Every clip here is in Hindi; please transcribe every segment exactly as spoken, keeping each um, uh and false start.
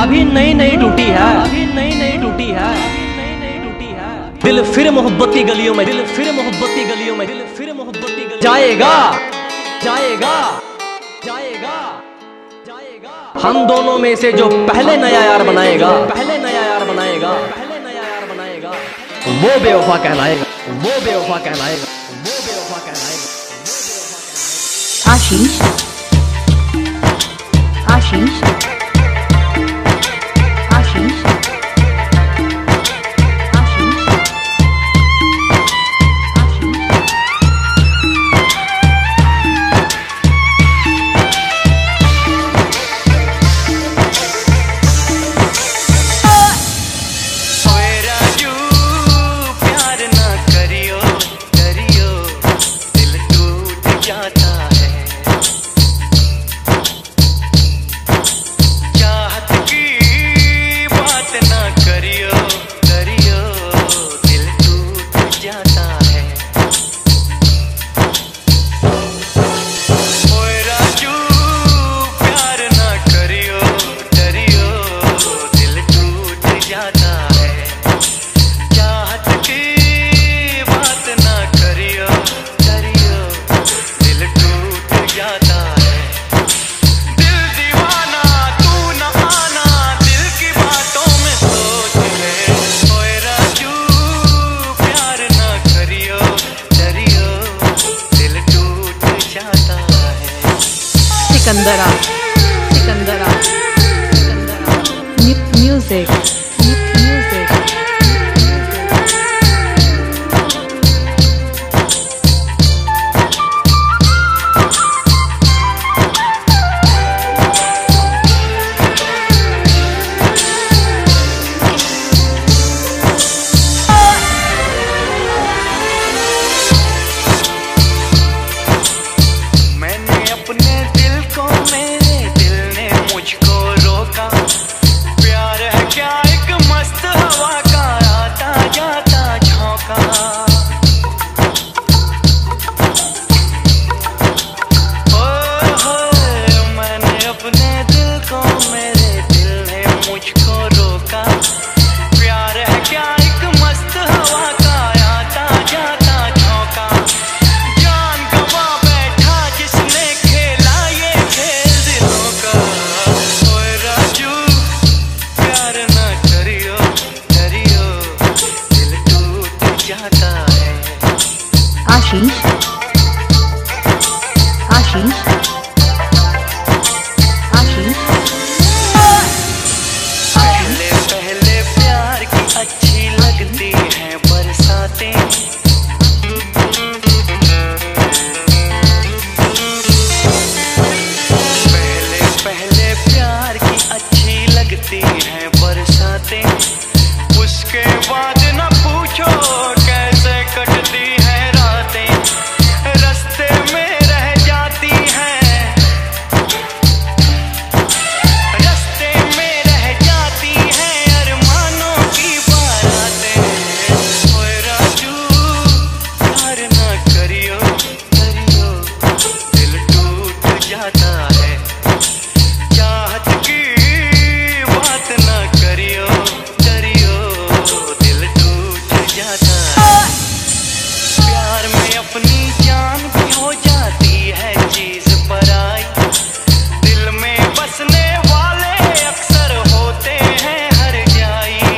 अभी नई नई टूटी है, अभी नई नई टूटी है, अभी नई नई टूटी है। दिल फिर मोहब्बत की गलियों में, दिल फिर मोहब्बत की गलियों में, दिल फिर मोहब्बत की गलियों जाएगा जाएगा जाएगा जाएगा। हम दोनों में से जो पहले नया यार बनाएगा, पहले नया यार बनाएगा, पहले नया यार बनाएगा, वो बेवफा कहलाएगा, वो बेवफा कहलाएगा, वो बेवफा कहलाएगा। आशीष आशीष आशीष सिकंदरा सिकंदरा सिकंदरा म्यूजिक म्यूजिक आशीष आशीष आशीष पहले पहले प्यार की अच्छी लगती है बरसातें, पहले पहले प्यार की अच्छी लगती है बरसातें, उसके बाद न पूछो कैसे कटती है रातें, रास्ते में रह जाती हैं, रास्ते में रह जाती हैं अरमानों की बारातें। ओए राजू प्यार ना करियो करियो, दिल टूट जाता है, चाहत की बात ना करियो करियो, दिल टूट जाता है। प्यार में अपनी जान भी हो जाती है चीज पराई, दिल में बसने वाले अक्सर होते हैं हर जाई।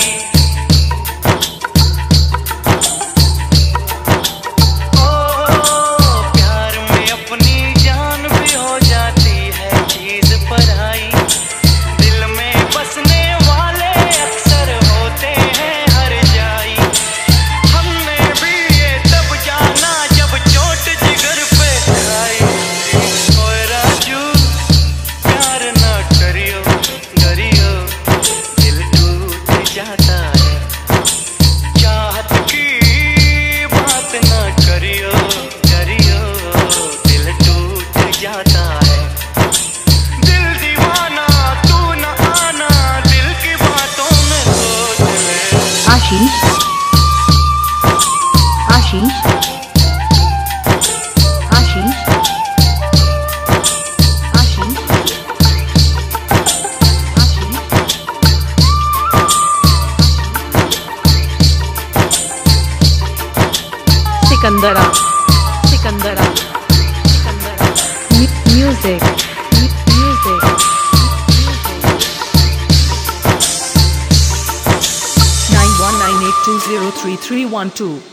ओ प्यार में अपनी जान भी हो जाती है चीज पराई, दिल में बसने वाले अक्सर होते हैं हर जाई। हमने भी ये तब जाना जब चोट जिगर पे खाई। ओए राजू प्यार ना करियो करियो, दिल टूट जाता है, चाहत की बात ना करियो करियो, दिल टूट जाता है। दिल दीवाना तू न आना, दिल की बातों में सोच ले। आशीष Ashish Ashish Ashish Ashish Sikandra Sikandra Sikandra Music. Music. nine one nine eight two zero three three one two